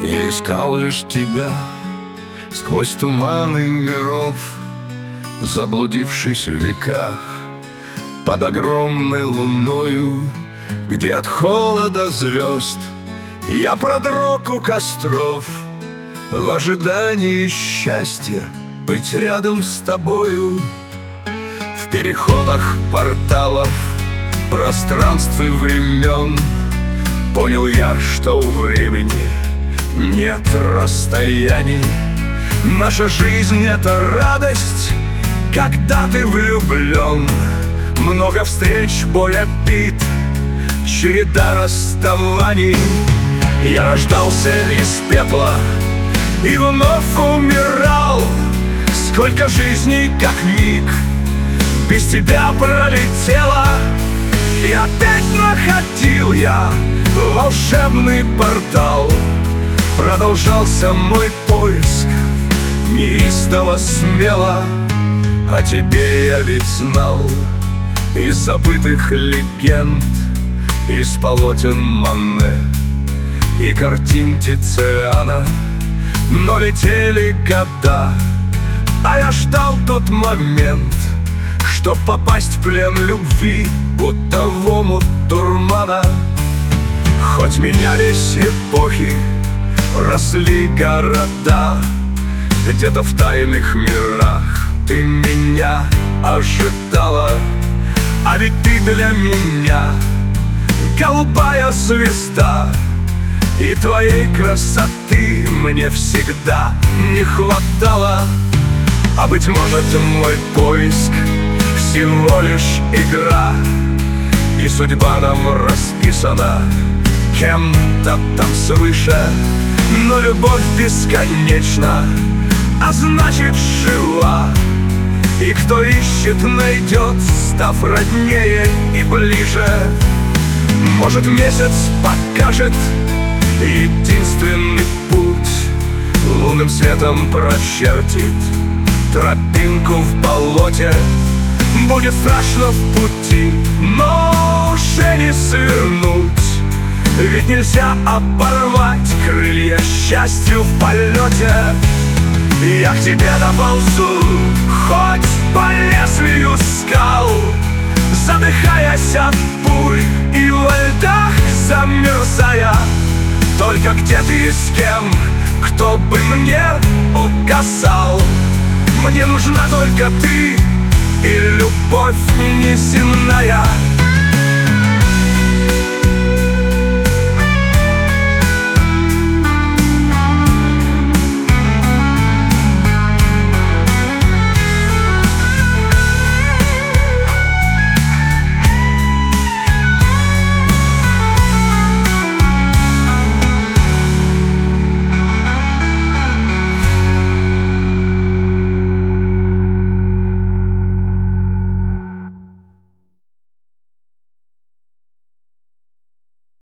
Я искал лишь тебя сквозь туманы миров, заблудившись в веках под огромной луною, где от холода звезд я продрог у костров в ожидании счастья быть рядом с тобою. В переходах порталов, пространств и времен понял я, что у времени нет расстояний. Наша жизнь — это радость, когда ты влюблен. Много встреч, боль, обид, череда расставаний. Я рождался из пепла и вновь умирал. Сколько жизней, как миг, без тебя пролетело. И опять находил я волшебный портал. Продолжался мой поиск неистово, смело. О тебе я ведь знал из забытых легенд, из полотен Мане и картин Тициана. Но летели года, а я ждал тот момент, чтоб попасть в плен любви, будто в омут дурмана. Хоть менялись эпохи, росли города, где-то в тайных мирах ты меня ожидала. А ведь ты для меня голубая звезда, и твоей красоты мне всегда не хватало. А быть может, мой поиск всего лишь игра, и судьба нам расписана кем-то там свыше. Но любовь бесконечна, а значит жива, и кто ищет, найдет, став роднее и ближе. Может, месяц покажет единственный путь, лунным светом прочертит тропинку в болоте. Будет страшно в пути, но уже не свернуть, ведь нельзя оборвать крылья счастью в полете. Я к тебе доползу, хоть по лезвию скал, задыхаясь от бурь и во льдах замерзая. Только где ты и с кем, кто бы мне указал? Мне нужна только ты и любовь неземная.